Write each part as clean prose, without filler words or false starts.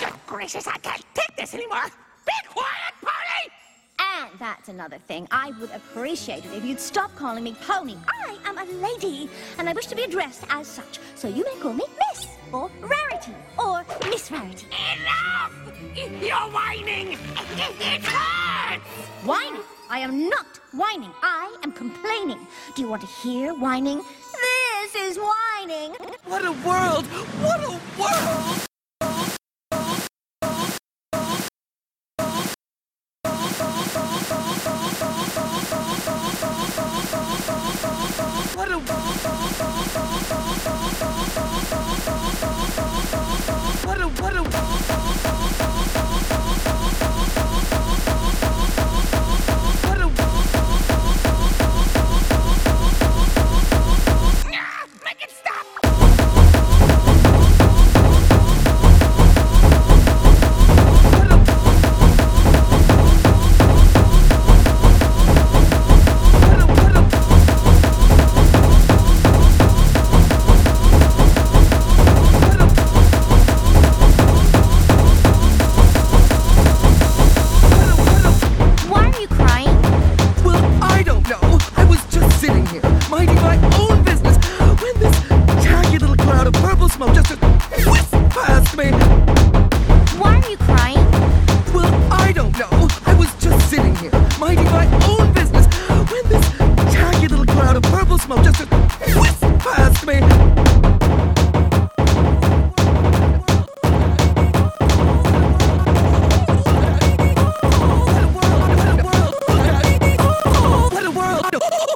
Oh, gracious, I can't take this anymore. Be quiet, Pony! And that's another thing. I would appreciate it if you'd stop calling me Pony. I am a lady, and I wish to be addressed as such. So you may call me Miss, or Rarity, or Miss Rarity. Enough! You're whining! It hurts! Whining? I am not whining. I am complaining. Do you want to hear whining? This is whining. What a world! What a world! What a Make it stop! Why are you crying? Well, I don't know. I was just sitting here, minding my own business, when this jagged little cloud of purple smoke just whisked past me. Why are you crying? Well, I don't know. I was just sitting here, minding my own business, when this jagged little cloud of purple smoke just whisked past me. What a world!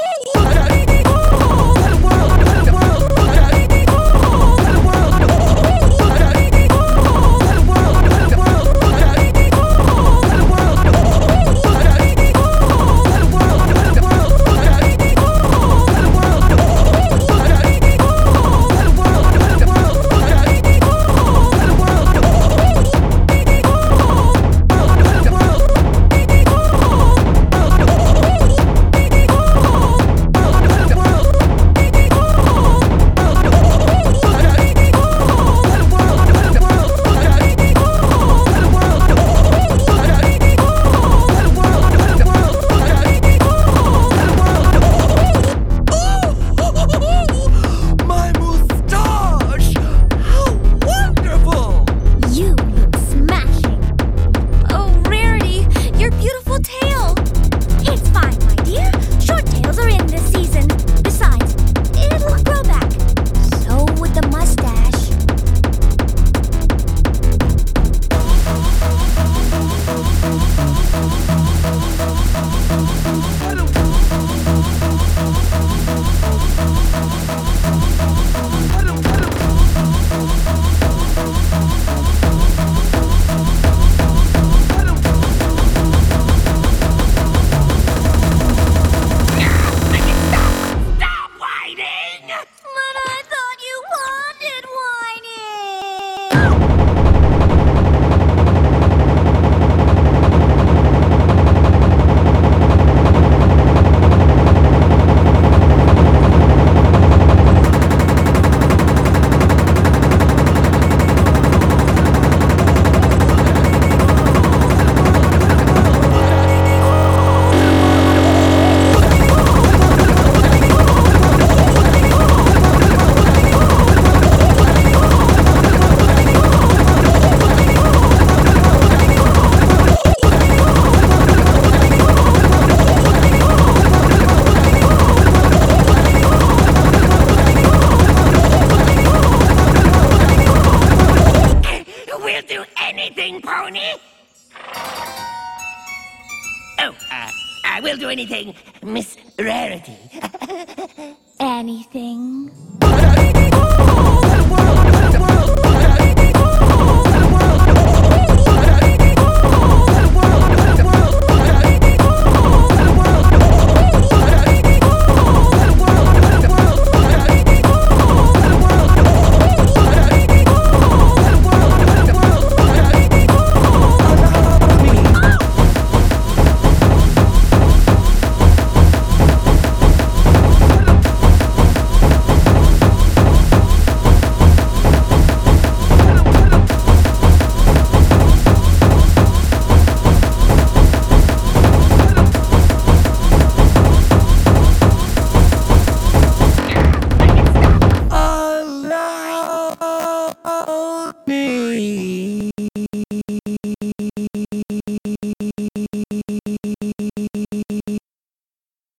My moustache! How wonderful! You look smashing. Oh, Rarity, your beautiful tail. It's fine, my dear. Short tails are in this season. Besides, it'll grow back. So would the mustache. Stop whining! But I thought you wanted whining. We'll do anything, Pony! Oh, I will do anything, Miss Rarity. Anything?